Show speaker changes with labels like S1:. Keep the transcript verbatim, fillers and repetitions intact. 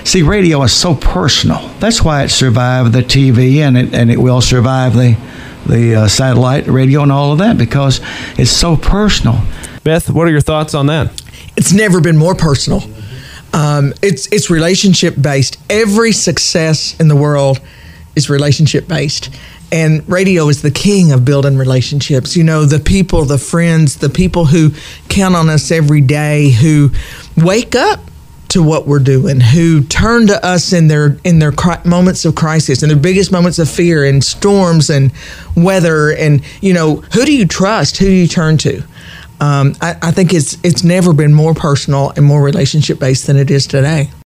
S1: See, radio is so personal. That's why it survived the T V, and it and it will survive the the uh, satellite radio and all of that, because it's so personal.
S2: Beth, what are your thoughts on that?
S3: It's never been more personal. Um, it's it's relationship based. Every success in the world is relationship based. And radio is the king of building relationships. You know, the people, the friends, the people who count on us every day, who wake up to what we're doing, who turn to us in their in their cri- moments of crisis, in their biggest moments of fear, and storms and weather. And, you know, who do you trust? Who do you turn to? Um, I, I think it's it's never been more personal and more relationship based than it is today.